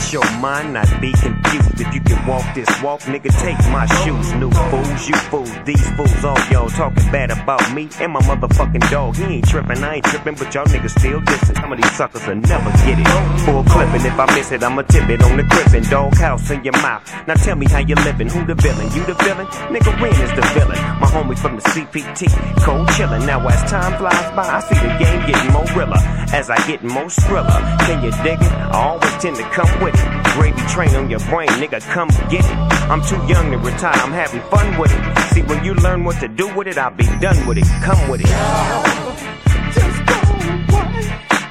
let your mind not be confused. If you can walk this walk, nigga, take my shoes. New fools, you fools, these fools, all y'all talking bad about me and my motherfucking dog. He ain't tripping, I ain't tripping, but y'all niggas still dissing. Some of these suckers will never get it. Full clipping, if I miss it, I'ma tip it on the crippin'. Dog house in your mouth. Now tell me how you living, who the villain? You the villain? Nigga, Ren is the villain. My homie from the CPT, cold chillin'. Now as time flies by, I see the game getting more realer as I get more skriller. Can you dig it? I always tend to come with it. Gravy train on your brain, nigga, come get it. I'm too young to retire, I'm having fun with it. See, when you learn what to do with it, I'll be done with it. Come with it. Just go away.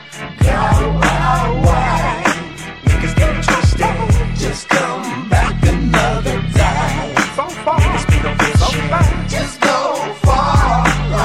Go away. Niggas get twisted. Just come back another day. So far. Niggas be gon' get so far. Just go far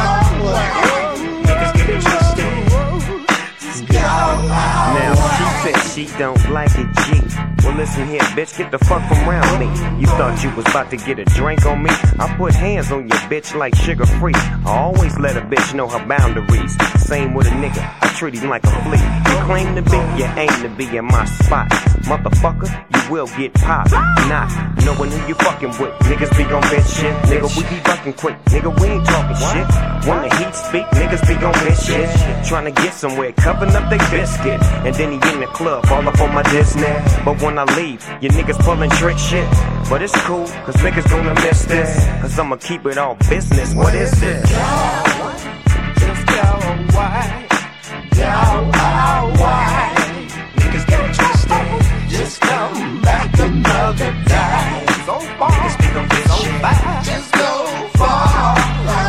away. Niggas get twisted. Just go away. Now, she said she don't like it, G. Well, listen here, bitch, get the fuck from around me. You thought you was about to get a drink on me? I put hands on your bitch like sugar free. I always let a bitch know her boundaries. Same with a nigga, I treat him like a flea. You claim to be, you aim to be in my spot. Motherfucker, you will get popped. Not knowing who you fucking with. Niggas be on bitch shit. Nigga, we be bucking quick. Nigga, we ain't talking shit. When the heat speak, niggas be on bitch shit. Trying to get somewhere, covering up they biscuit. And then he in the club, all up on my disc now. But when I leave, your niggas pulling trick shit. But it's cool, cause niggas gonna miss this. Cause I'ma keep it all business. What is this? Just go away. Go away. Niggas get twisted. Just come back another day. So far. Niggas be gon' get so bad. Just go far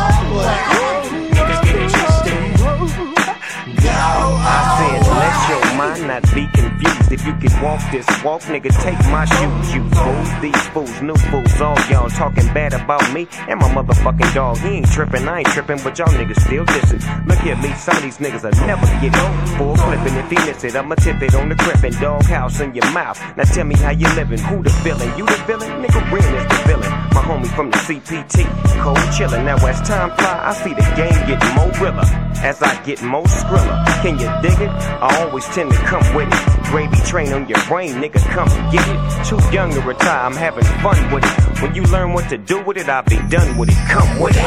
away. Niggas get twisted. Go away. I said, let your mind not be confused. If you can walk this walk, nigga, take my shoes. You fools, these fools, new fools, all y'all talking bad about me and my motherfucking dog. He ain't tripping, I ain't tripping, but y'all niggas still dissing. Look at me, some of these niggas will never get it. Full clipping, if he miss it, I'ma tip it on the crippin'. Dog house in your mouth. Now tell me how you living, who the villain? You the villain? Nigga, Ren is the villain. My homie from the CPT, cold chillin'. Now as time fly, I see the game getting more realer as I get more skriller. Can you dig it? I always tend to come with it. Gravy train on your brain, nigga, come get it. Too young to retire, I'm having fun with it. When you learn what to do with it, I'll be done with it. Come with it.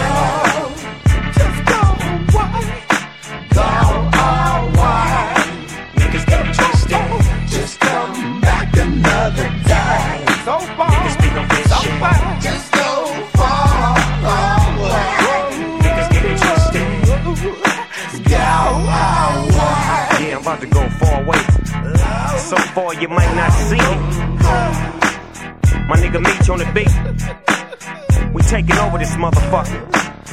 Just go away. Go away. Niggas get twisted. Just come back another day. So far. Niggas be gon' get so far. Just go far away. Niggas get twisted. Go away. Yeah, I'm about to go far away. So far you might not see me. My nigga Meech on the beat. We taking over this motherfucker.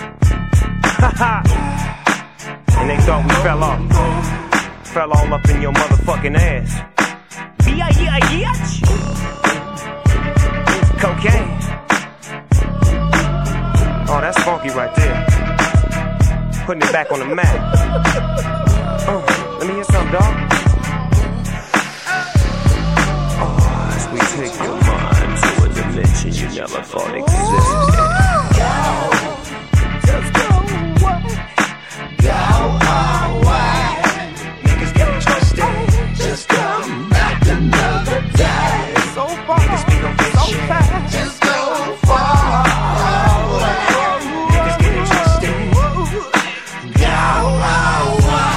And they thought we fell off. Fell all up in your motherfucking ass. B-I-E-I-E-H. Cocaine. Oh, that's funky right there. Putting it back on the map. Let me hear something, dog. We take your mind to a dimension you never thought existed. Just go away. Go away. Niggas get twisted. Just come back another day. So far. Niggas be gon' get so fast. Just go far away. Niggas get twisted. Go away.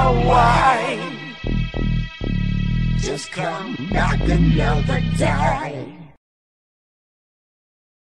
Just come back another day.